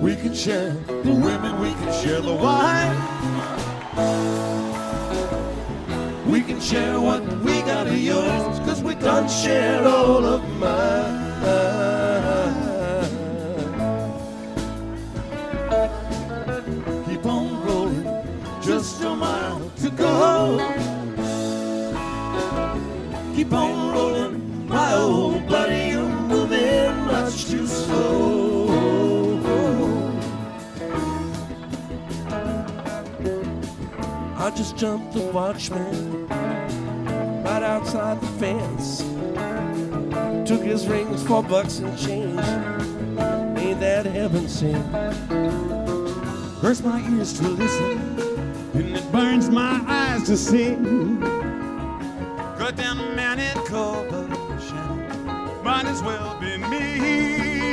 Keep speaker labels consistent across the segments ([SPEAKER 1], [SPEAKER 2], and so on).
[SPEAKER 1] We can share the women, we can share the wine. We can share what we got of yours, 'cause we done shared all of mine. Keep on rolling, just a mile to go. Keep on rolling, my old buddy, you're moving much too slow. I just jumped the watchman right outside the fence. Took his rings for bucks and change. Ain't that heaven sent? Hurts my ears to listen, and it burns my eyes to see. Cut down a man in Culver's, might as well be me.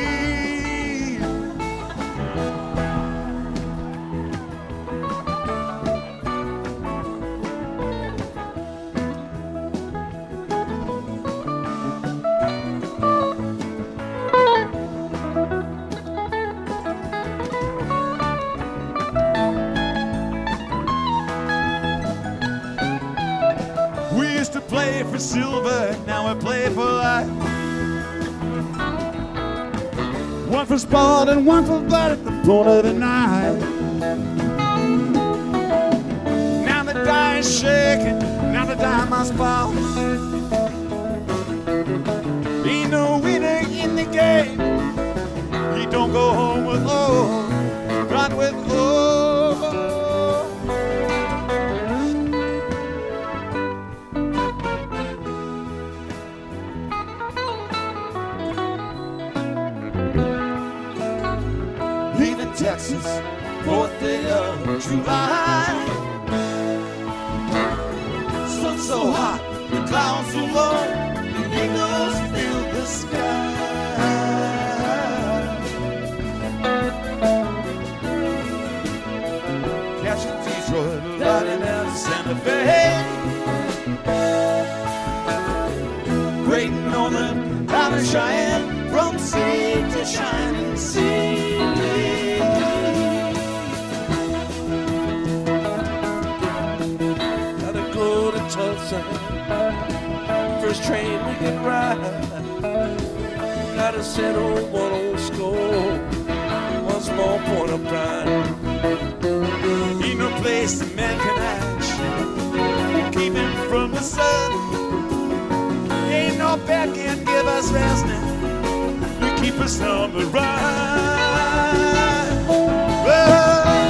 [SPEAKER 1] Play for silver, now we play for life. One for sport and one for blood at the point of the knife. Now the die is shaking, now the die must fall. Ain't no winner in the game. He don't go home with all, run with all. Texas, 4th day of July. Sun so hot, the clouds so low, the eagles fill the sky. Catching Detroit, riding out of Santa Fe. Great Northern, out of Cheyenne, from sea to shining sea. First train we can ride. Gotta settle one old score, one small point of pride. Ain't no place a man can hide, keep him from the sun. Ain't no bed can give us rest now, we keep us on the run. Whoa.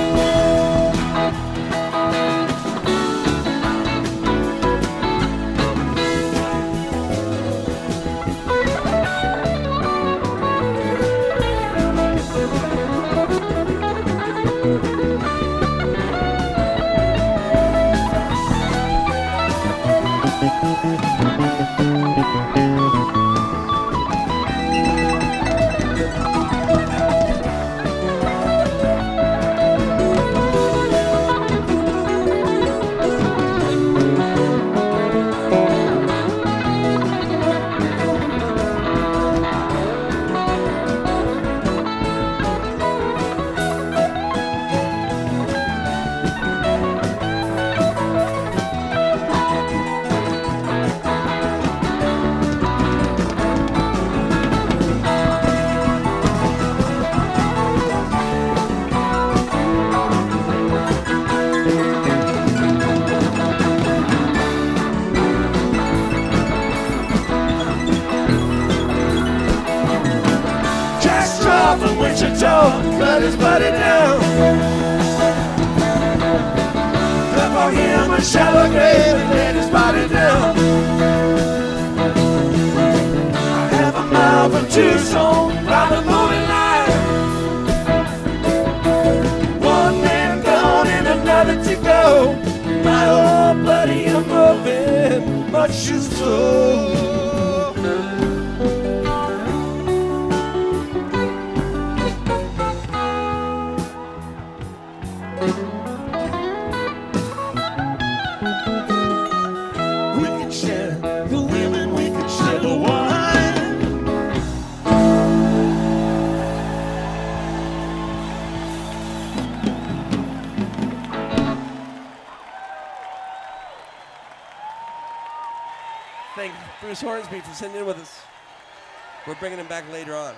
[SPEAKER 1] Cut his body down. Dug for him a shallow grave and laid his body down. Half a mile from Tucson, round the moving line. One man gone and another to go. My old buddy, I'm moving much too slow. thank Bruce Hornsby for sitting in with us. We're bringing him back later on.